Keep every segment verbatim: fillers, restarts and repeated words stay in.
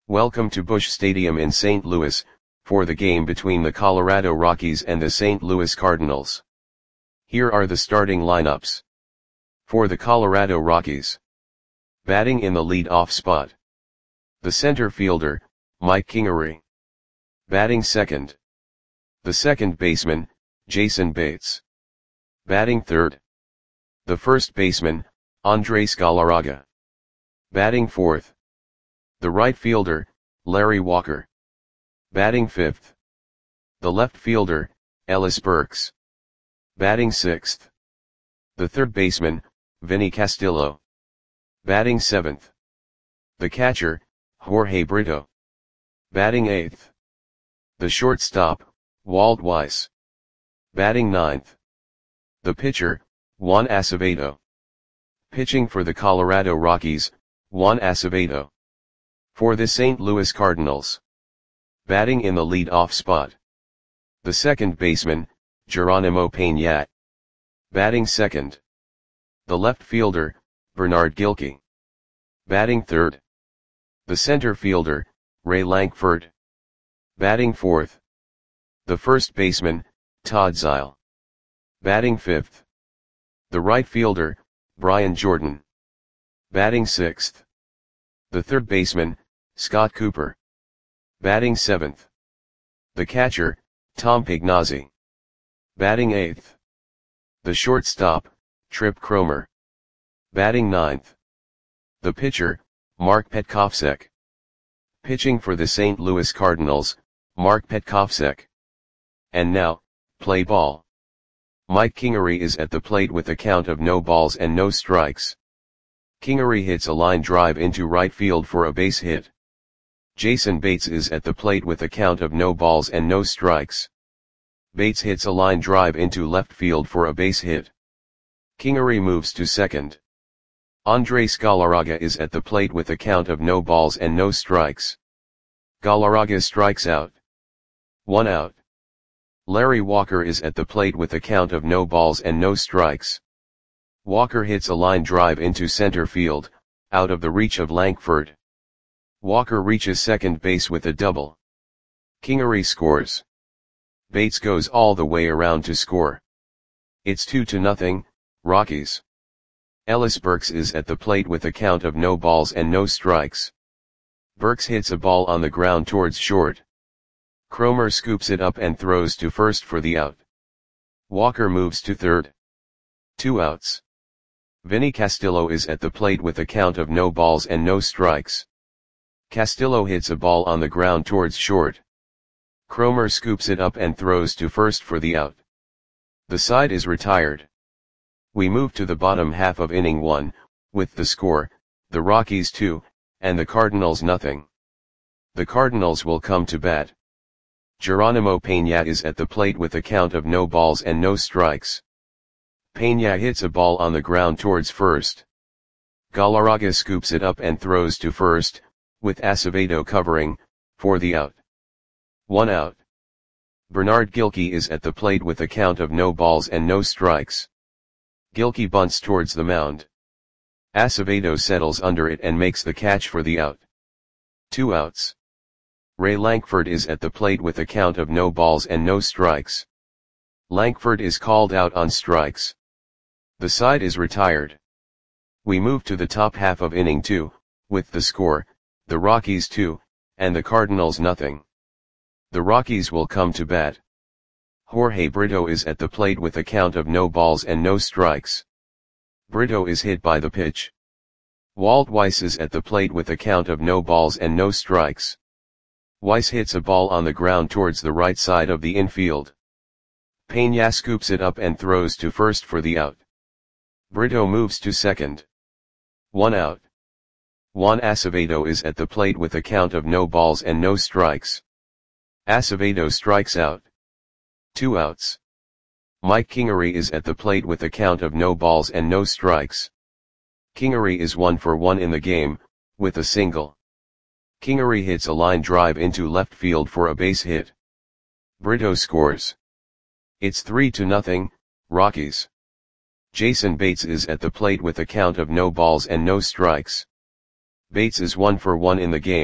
Welcome to Busch Stadium in Saint Louis, for the game between the Colorado Rockies and the Saint Louis Cardinals. Here are the starting lineups. For the Colorado Rockies. Batting in the lead-off spot. The center fielder, Mike Kingery. Batting second. The second baseman, Jason Bates. Batting third. The first baseman, Andres Galarraga. Batting fourth. The right fielder, Larry Walker. Batting fifth. The left fielder, Ellis Burks. Batting sixth. The third baseman, Vinny Castillo. Batting seventh. The catcher, Jorge Brito. Batting eighth. The shortstop, Walt Weiss. Batting ninth. The pitcher, Juan Acevedo. Pitching for the Colorado Rockies, Juan Acevedo. For the Saint Louis Cardinals. Batting in the lead-off spot. The second baseman, Geronimo Peña. Batting second. The left fielder, Bernard Gilkey. Batting third. The center fielder, Ray Lankford. Batting fourth. The first baseman, Todd Zeile. Batting fifth. The right fielder, Brian Jordan. Batting sixth. The third baseman, Scott Cooper. Batting seventh. The catcher, Tom Pignazzi. Batting eighth. The shortstop, Trip Cromer. Batting ninth. The pitcher, Mark Petkovsek. Pitching for the Saint Louis Cardinals, Mark Petkovsek. And now, play ball. Mike Kingery is at the plate with a count of no balls and no strikes. Kingery hits a line drive into right field for a base hit. Jason Bates is at the plate with a count of no balls and no strikes. Bates hits a line drive into left field for a base hit. Kingery moves to second. Andres Galarraga is at the plate with a count of no balls and no strikes. Galarraga strikes out. One out. Larry Walker is at the plate with a count of no balls and no strikes. Walker hits a line drive into center field, out of the reach of Lankford. Walker reaches second base with a double. Kingery scores. Bates goes all the way around to score. It's two to nothing, Rockies. Ellis Burks is at the plate with a count of no balls and no strikes. Burks hits a ball on the ground towards short. Cromer scoops it up and throws to first for the out. Walker moves to third. Two outs. Vinny Castillo is at the plate with a count of no balls and no strikes. Castillo hits a ball on the ground towards short. Cromer scoops it up and throws to first for the out. The side is retired. We move to the bottom half of inning one, with the score, the Rockies two, and the Cardinals nothing. The Cardinals will come to bat. Geronimo Peña is at the plate with a count of no balls and no strikes. Peña hits a ball on the ground towards first. Galarraga scoops it up and throws to first, with Acevedo covering, for the out. One out. Bernard Gilkey is at the plate with a count of no balls and no strikes. Gilkey bunts towards the mound. Acevedo settles under it and makes the catch for the out. Two outs. Ray Lankford is at the plate with a count of no balls and no strikes. Lankford is called out on strikes. The side is retired. We move to the top half of inning two, with the score, the Rockies two, and the Cardinals nothing. The Rockies will come to bat. Jorge Brito is at the plate with a count of no balls and no strikes. Brito is hit by the pitch. Walt Weiss is at the plate with a count of no balls and no strikes. Weiss hits a ball on the ground towards the right side of the infield. Peña scoops it up and throws to first for the out. Brito moves to second. One out. Juan Acevedo is at the plate with a count of no balls and no strikes. Acevedo strikes out. Two outs. Mike Kingery is at the plate with a count of no balls and no strikes. Kingery is one for one in the game, with a single. Kingery hits a line drive into left field for a base hit. Brito scores. It's three to nothing, Rockies. Jason Bates is at the plate with a count of no balls and no strikes. Bates is one for one in the game,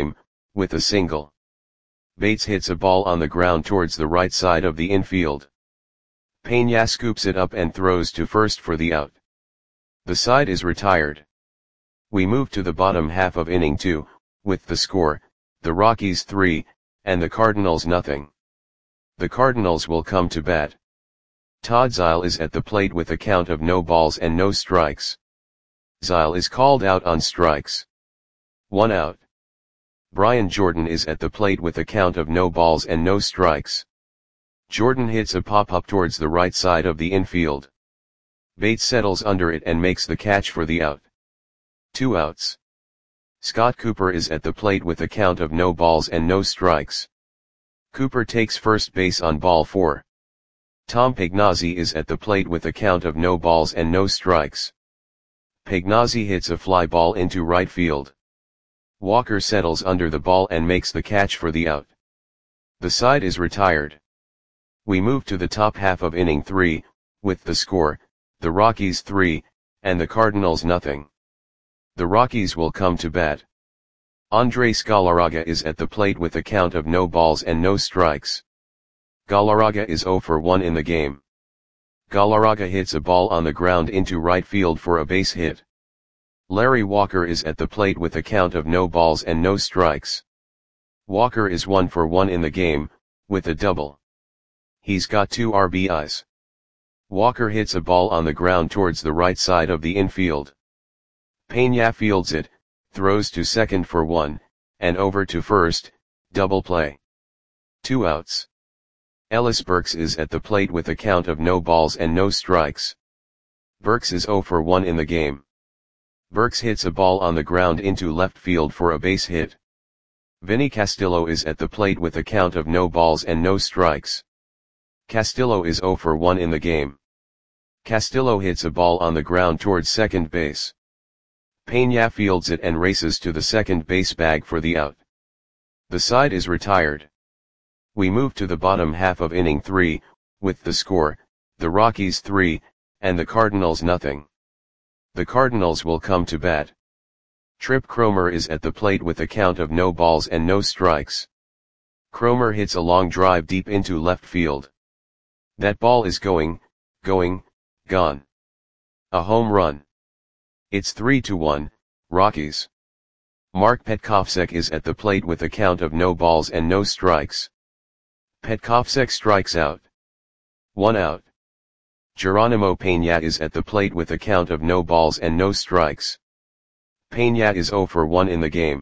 with a single. Bates hits a ball on the ground towards the right side of the infield. Peña scoops it up and throws to first for the out. The side is retired. We move to the bottom half of inning two, with the score, the Rockies three, and the Cardinals nothing. The Cardinals will come to bat. Todd Zeile is at the plate with a count of no balls and no strikes. Zeile is called out on strikes. One out. Brian Jordan is at the plate with a count of no balls and no strikes. Jordan hits a pop-up towards the right side of the infield. Bates settles under it and makes the catch for the out. Two outs. Scott Cooper is at the plate with a count of no balls and no strikes. Cooper takes first base on ball four. Tom Pagnozzi is at the plate with a count of no balls and no strikes. Pagnozzi hits a fly ball into right field. Walker settles under the ball and makes the catch for the out. The side is retired. We move to the top half of inning three, with the score, the Rockies three, and the Cardinals nothing. The Rockies will come to bat. Andres Galarraga is at the plate with a count of no balls and no strikes. Galarraga is zero for one in the game. Galarraga hits a ball on the ground into right field for a base hit. Larry Walker is at the plate with a count of no balls and no strikes. Walker is one for one in the game, with a double. He's got two R B Is. Walker hits a ball on the ground towards the right side of the infield. Peña fields it, throws to second for one, and over to first, double play. Two outs. Ellis Burks is at the plate with a count of no balls and no strikes. Burks is zero for one in the game. Burks hits a ball on the ground into left field for a base hit. Vinny Castillo is at the plate with a count of no balls and no strikes. Castillo is zero for one in the game. Castillo hits a ball on the ground towards second base. Peña fields it and races to the second base bag for the out. The side is retired. We move to the bottom half of inning three, with the score, the Rockies three, and the Cardinals nothing. The Cardinals will come to bat. Trip Cromer is at the plate with a count of no balls and no strikes. Cromer hits a long drive deep into left field. That ball is going, going, gone. A home run. It's three to one, Rockies. Mark Petkovsek is at the plate with a count of no balls and no strikes. Petkovsek strikes out. One out. Geronimo Peña is at the plate with a count of no balls and no strikes. Peña is zero for one in the game.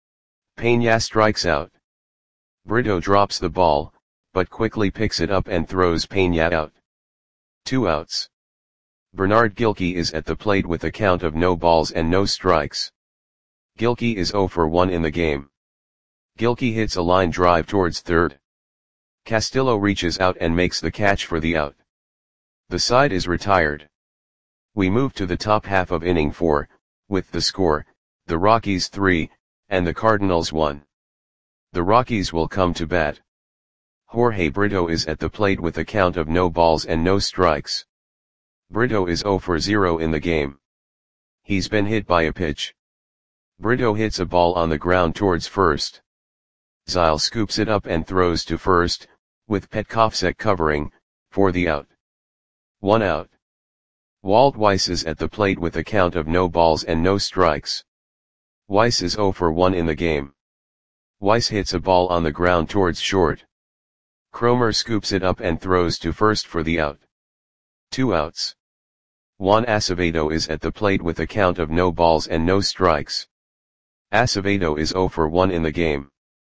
Peña strikes out. Brito drops the ball, but quickly picks it up and throws Peña out. Two outs. Bernard Gilkey is at the plate with a count of no balls and no strikes. Gilkey is zero for one in the game. Gilkey hits a line drive towards third. Castillo reaches out and makes the catch for the out. The side is retired. We move to the top half of inning four, with the score, the Rockies three, and the Cardinals one. The Rockies will come to bat. Jorge Brito is at the plate with a count of no balls and no strikes. Brito is zero for zero in the game. He's been hit by a pitch. Brito hits a ball on the ground towards first. Zeile scoops it up and throws to first, with Petkovsek covering, for the out. One out. Walt Weiss is at the plate with a count of no balls and no strikes. Weiss is zero for one in the game. Weiss hits a ball on the ground towards short. Cromer scoops it up and throws to first for the out. Two outs. Juan Acevedo is at the plate with a count of no balls and no strikes. Acevedo is zero for one in the game.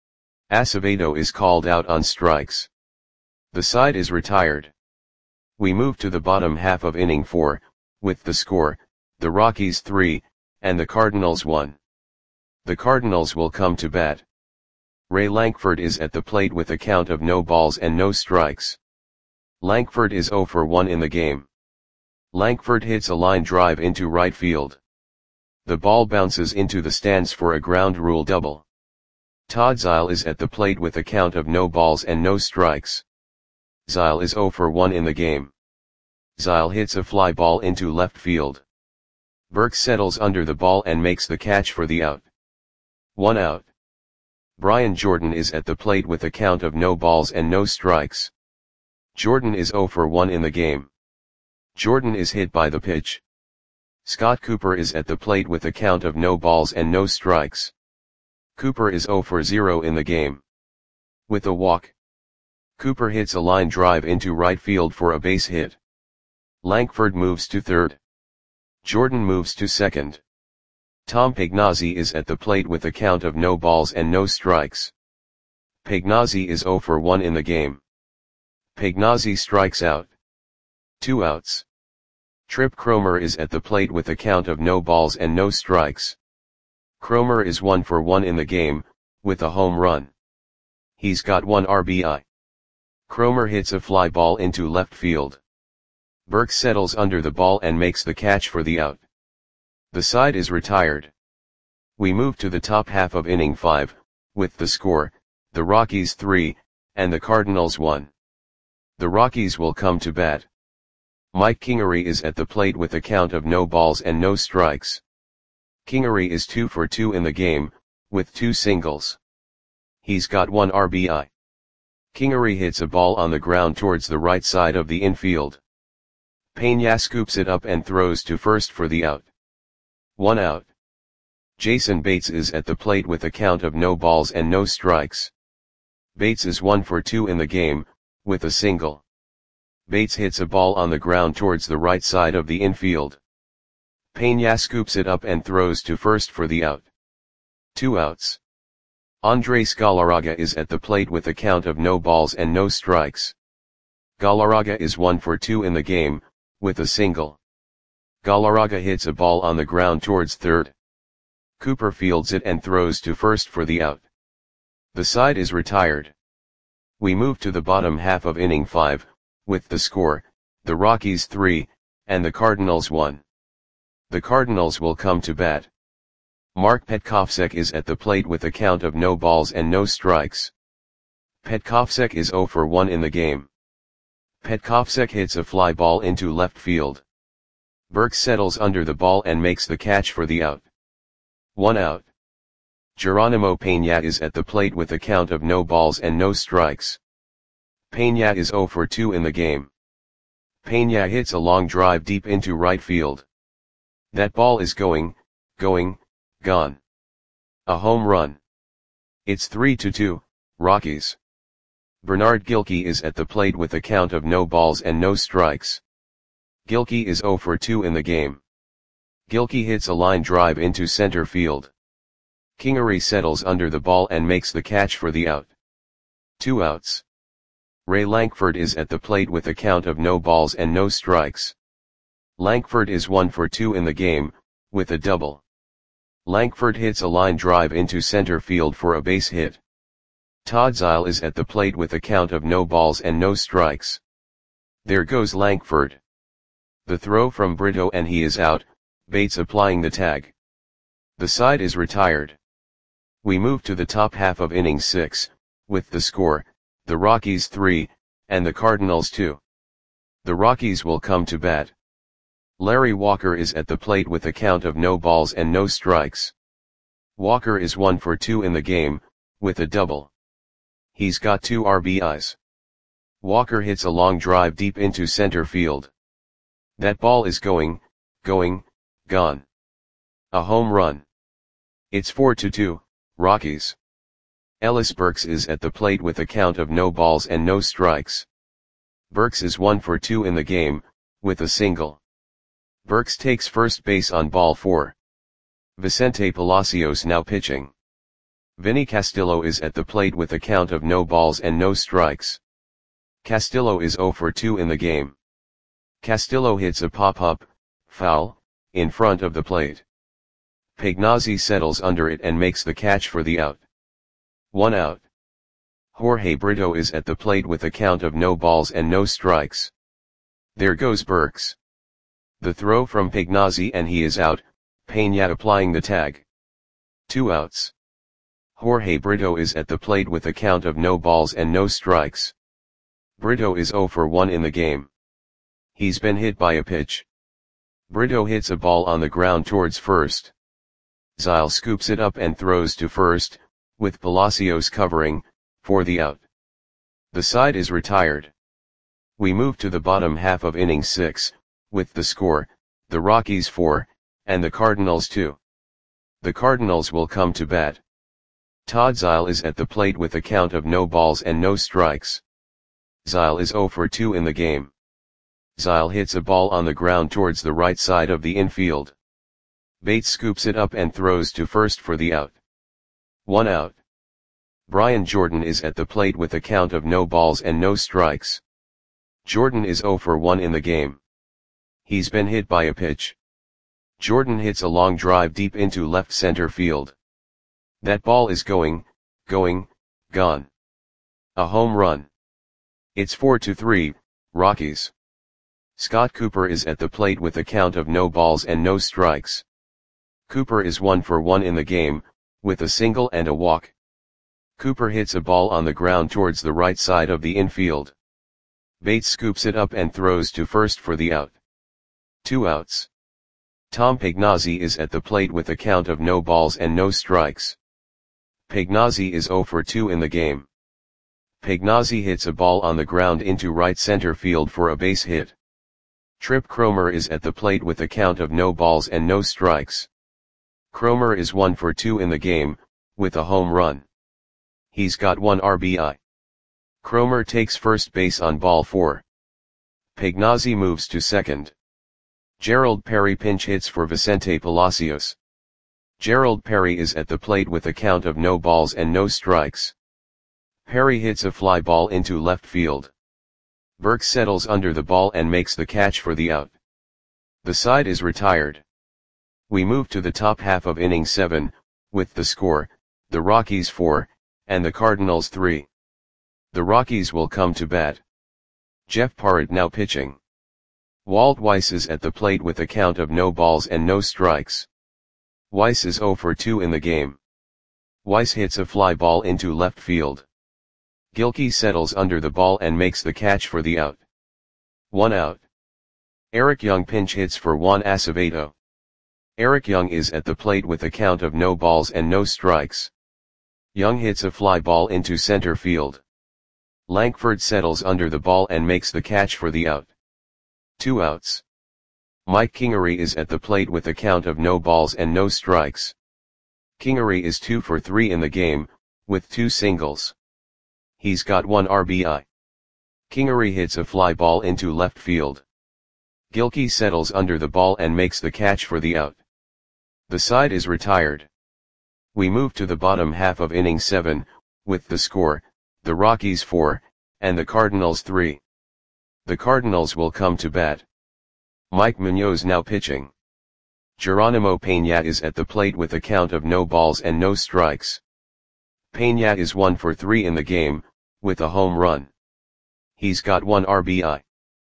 Acevedo is called out on strikes. The side is retired. We move to the bottom half of inning four, with the score, the Rockies three, and the Cardinals one. The Cardinals will come to bat. Ray Lankford is at the plate with a count of no balls and no strikes. Lankford is zero for one in the game. Lankford hits a line drive into right field. The ball bounces into the stands for a ground rule double. Todd Zeile is at the plate with a count of no balls and no strikes. Zeile is zero for one in the game. Zeile hits a fly ball into left field. Burks settles under the ball and makes the catch for the out. One out. Brian Jordan is at the plate with a count of no balls and no strikes. Jordan is zero for one in the game. Jordan is hit by the pitch. Scott Cooper is at the plate with a count of no balls and no strikes. Cooper is zero for zero in the game. With a walk, Cooper hits a line drive into right field for a base hit. Lankford moves to third. Jordan moves to second. Tom Pagnozzi is at the plate with a count of no balls and no strikes. Pagnozzi is zero for one in the game. Pagnozzi strikes out. Two outs. Trip Cromer is at the plate with a count of no balls and no strikes. Cromer is one for one in the game, with a home run. He's got one R B I. Cromer hits a fly ball into left field. Burke settles under the ball and makes the catch for the out. The side is retired. We move to the top half of inning five, with the score, the Rockies three, and the Cardinals one. The Rockies will come to bat. Mike Kingery is at the plate with a count of no balls and no strikes. Kingery is two for two in the game, with two singles. He's got one R B I. Kingery hits a ball on the ground towards the right side of the infield. Peña scoops it up and throws to first for the out. One out. Jason Bates is at the plate with a count of no balls and no strikes. Bates is one for two in the game, with a single. Bates hits a ball on the ground towards the right side of the infield. Peña scoops it up and throws to first for the out. Two outs. Andres Galarraga is at the plate with a count of no balls and no strikes. Galarraga is one for two in the game, with a single. Galarraga hits a ball on the ground towards third. Cooper fields it and throws to first for the out. The side is retired. We move to the bottom half of inning five, with the score, the Rockies three, and the Cardinals one. The Cardinals will come to bat. Mark Petkovsek is at the plate with a count of no balls and no strikes. Petkovsek is zero for one in the game. Petkovsek hits a fly ball into left field. Burke settles under the ball and makes the catch for the out. One out. Geronimo Peña is at the plate with a count of no balls and no strikes. Peña is zero for two in the game. Peña hits a long drive deep into right field. That ball is going, going, gone. A home run. It's three to two, Rockies. Bernard Gilkey is at the plate with a count of no balls and no strikes. Gilkey is zero for two in the game. Gilkey hits a line drive into center field. Kingery settles under the ball and makes the catch for the out. Two outs. Ray Lankford is at the plate with a count of no balls and no strikes. Lankford is one for two in the game, with a double. Lankford hits a line drive into center field for a base hit. Todd Zeile is at the plate with a count of no balls and no strikes. There goes Lankford. The throw from Brito and he is out, Bates applying the tag. The side is retired. We move to the top half of inning six, with the score, the Rockies three, and the Cardinals two. The Rockies will come to bat. Larry Walker is at the plate with a count of no balls and no strikes. Walker is one for two in the game, with a double. He's got two R B Is. Walker hits a long drive deep into center field. That ball is going, going, gone. A home run. It's four to two, Rockies. Ellis Burks is at the plate with a count of no balls and no strikes. Burks is one for two in the game, with a single. Burks takes first base on ball four. Vicente Palacios now pitching. Vinny Castillo is at the plate with a count of no balls and no strikes. Castillo is zero for two in the game. Castillo hits a pop-up, foul, in front of the plate. Pagnozzi settles under it and makes the catch for the out. One out. Jorge Brito is at the plate with a count of no balls and no strikes. There goes Burks. The throw from Pagnozzi and he is out, Peña applying the tag. Two outs. Jorge Brito is at the plate with a count of no balls and no strikes. Brito is zero for one in the game. He's been hit by a pitch. Brito hits a ball on the ground towards first. Zeile scoops it up and throws to first, with Palacios covering, for the out. The side is retired. We move to the bottom half of inning six, with the score, the Rockies four, and the Cardinals two. The Cardinals will come to bat. Todd Zeile is at the plate with a count of no balls and no strikes. Zeile is oh for two in the game. Zeile hits a ball on the ground towards the right side of the infield. Bates scoops it up and throws to first for the out. One out. Brian Jordan is at the plate with a count of no balls and no strikes. Jordan is oh for one in the game. He's been hit by a pitch. Jordan hits a long drive deep into left center field. That ball is going, going, gone. A home run. It's four to three, Rockies. Scott Cooper is at the plate with a count of no balls and no strikes. Cooper is one for one in the game, with a single and a walk. Cooper hits a ball on the ground towards the right side of the infield. Bates scoops it up and throws to first for the out. Two outs. Tom Pagnozzi is at the plate with a count of no balls and no strikes. Pagnozzi is oh for two in the game. Pagnozzi hits a ball on the ground into right center field for a base hit. Trip Cromer is at the plate with a count of no balls and no strikes. Cromer is one for two in the game, with a home run. He's got one R B I. Cromer takes first base on ball four. Pagnozzi moves to second. Gerald Perry pinch hits for Vicente Palacios. Gerald Perry is at the plate with a count of no balls and no strikes. Perry hits a fly ball into left field. Burke settles under the ball and makes the catch for the out. The side is retired. We move to the top half of inning seven, with the score, the Rockies four, and the Cardinals three. The Rockies will come to bat. Jeff Parrott now pitching. Walt Weiss is at the plate with a count of no balls and no strikes. Weiss is oh for two in the game. Weiss hits a fly ball into left field. Gilkey settles under the ball and makes the catch for the out. One out. Eric Young pinch hits for Juan Acevedo. Eric Young is at the plate with a count of no balls and no strikes. Young hits a fly ball into center field. Lankford settles under the ball and makes the catch for the out. Two outs. Mike Kingery is at the plate with a count of no balls and no strikes. Kingery is two for three in the game, with two singles. He's got one R B I. Kingery hits a fly ball into left field. Gilkey settles under the ball and makes the catch for the out. The side is retired. We move to the bottom half of inning seven, with the score, the Rockies four, and the Cardinals three. The Cardinals will come to bat. Mike Munoz now pitching. Geronimo Peña is at the plate with a count of no balls and no strikes. Peña is one for three in the game, with a home run. He's got one R B I.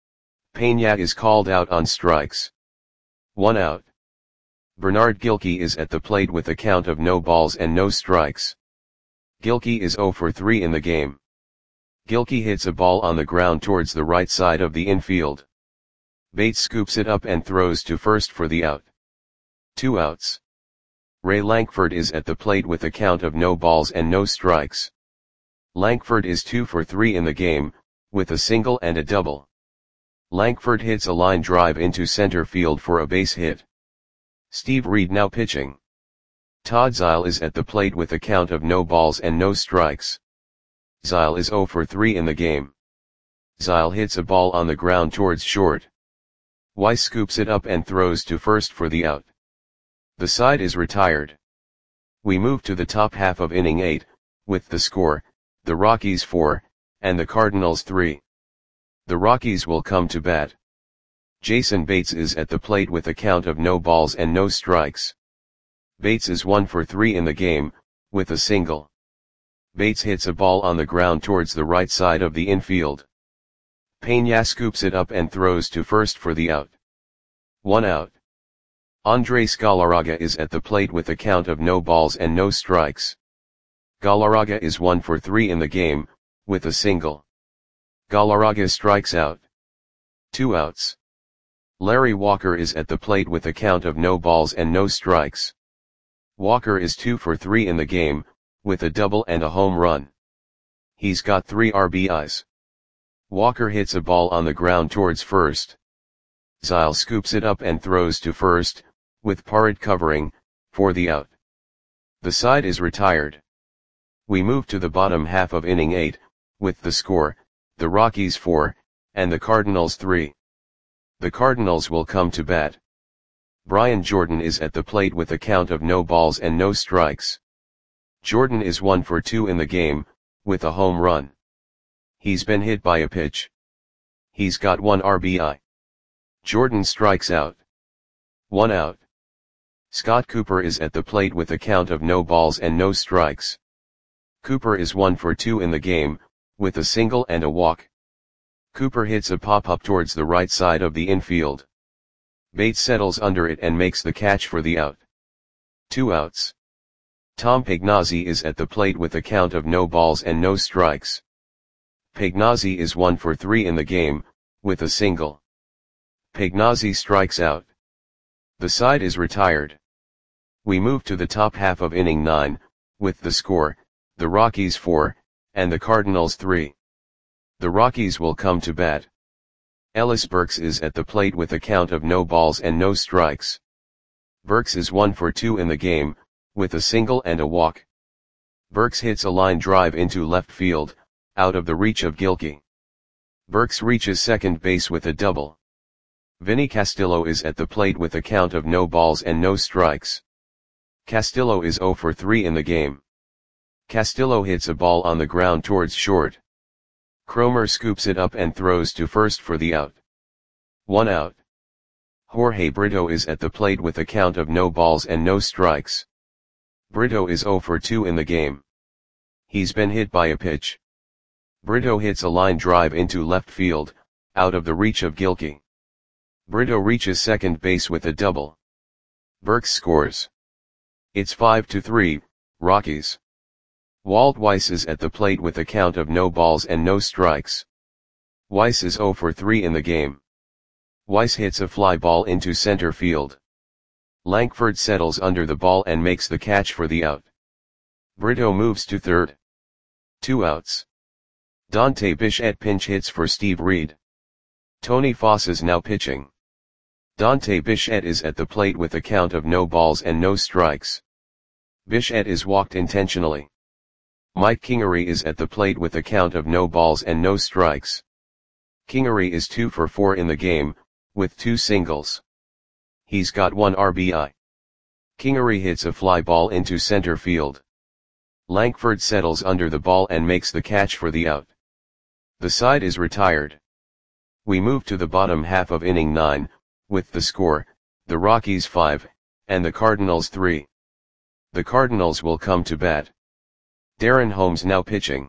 Peña is called out on strikes. One out. Bernard Gilkey is at the plate with a count of no balls and no strikes. Gilkey is oh for three in the game. Gilkey hits a ball on the ground towards the right side of the infield. Bates scoops it up and throws to first for the out. Two outs. Ray Lankford is at the plate with a count of no balls and no strikes. Lankford is two for three in the game, with a single and a double. Lankford hits a line drive into center field for a base hit. Steve Reed now pitching. Todd Zeile is at the plate with a count of no balls and no strikes. Zeile is oh for three in the game. Zeile hits a ball on the ground towards short. Weiss scoops it up and throws to first for the out. The side is retired. We move to the top half of inning eight, with the score, the Rockies four, and the Cardinals three. The Rockies will come to bat. Jason Bates is at the plate with a count of no balls and no strikes. Bates is one for three in the game, with a single. Bates hits a ball on the ground towards the right side of the infield. Peña scoops it up and throws to first for the out. One out. Andres Galarraga is at the plate with a count of no balls and no strikes. Galarraga is one for three in the game, with a single. Galarraga strikes out. Two outs. Larry Walker is at the plate with a count of no balls and no strikes. Walker is two for three in the game, with a double and a home run. He's got three R B Is. Walker hits a ball on the ground towards first. Zile scoops it up and throws to first, with Parrott covering, for the out. The side is retired. We move to the bottom half of inning eight, with the score, the Rockies four, and the Cardinals three. The Cardinals will come to bat. Brian Jordan is at the plate with a count of no balls and no strikes. Jordan is one for two in the game, with a home run. He's been hit by a pitch. He's got one R B I. Jordan strikes out. One out. Scott Cooper is at the plate with a count of no balls and no strikes. Cooper is one for two in the game, with a single and a walk. Cooper hits a pop-up towards the right side of the infield. Bates settles under it and makes the catch for the out. Two outs. Tom Pagnozzi is at the plate with a count of no balls and no strikes. Pagnozzi is one for three in the game, with a single. Pagnozzi strikes out. The side is retired. We move to the top half of inning nine, with the score, the Rockies four, and the Cardinals three. The Rockies will come to bat. Ellis Burks is at the plate with a count of no balls and no strikes. Burks is one for two in the game, with a single and a walk. Burks hits a line drive into left field, out of the reach of Gilkey. Burks reaches second base with a double. Vinny Castillo is at the plate with a count of no balls and no strikes. Castillo is zero for three in the game. Castillo hits a ball on the ground towards short. Cromer scoops it up and throws to first for the out. One out. Jorge Brito is at the plate with a count of no balls and no strikes. Brito is zero for two in the game. He's been hit by a pitch. Brito hits a line drive into left field, out of the reach of Gilkey. Brito reaches second base with a double. Burks scores. It's five to three, Rockies. Walt Weiss is at the plate with a count of no balls and no strikes. Weiss is zero for three in the game. Weiss hits a fly ball into center field. Lankford settles under the ball and makes the catch for the out. Brito moves to third. Two outs. Dante Bichette pinch hits for Steve Reed. Tony Foss is now pitching. Dante Bichette is at the plate with a count of no balls and no strikes. Bichette is walked intentionally. Mike Kingery is at the plate with a count of no balls and no strikes. Kingery is two for four in the game, with two singles. He's got one R B I. Kingery hits a fly ball into center field. Lankford settles under the ball and makes the catch for the out. The side is retired. We move to the bottom half of inning nine, with the score, the Rockies five, and the Cardinals three. The Cardinals will come to bat. Darren Holmes now pitching.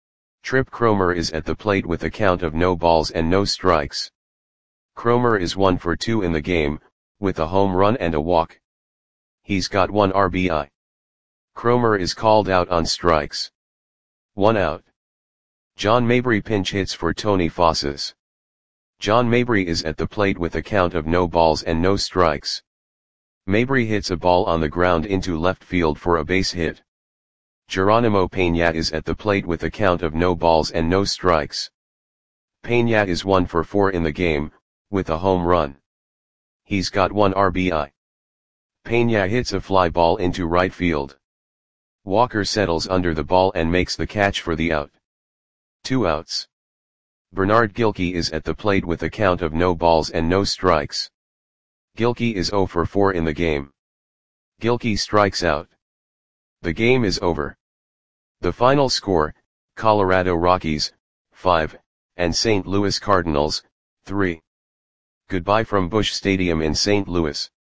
Trip Cromer is at the plate with a count of no balls and no strikes. Cromer is one for two in the game, with a home run and a walk. He's got one R B I. Cromer is called out on strikes. One out. John Mabry pinch hits for Tony Fosses. John Mabry is at the plate with a count of no balls and no strikes. Mabry hits a ball on the ground into left field for a base hit. Geronimo Peña is at the plate with a count of no balls and no strikes. Peña is one for four in the game, with a home run. He's got one R B I. Peña hits a fly ball into right field. Walker settles under the ball and makes the catch for the out. Two outs. Bernard Gilkey is at the plate with a count of no balls and no strikes. Gilkey is zero for four in the game. Gilkey strikes out. The game is over. The final score, Colorado Rockies, five, and Saint Louis Cardinals, three. Goodbye from Busch Stadium in Saint Louis.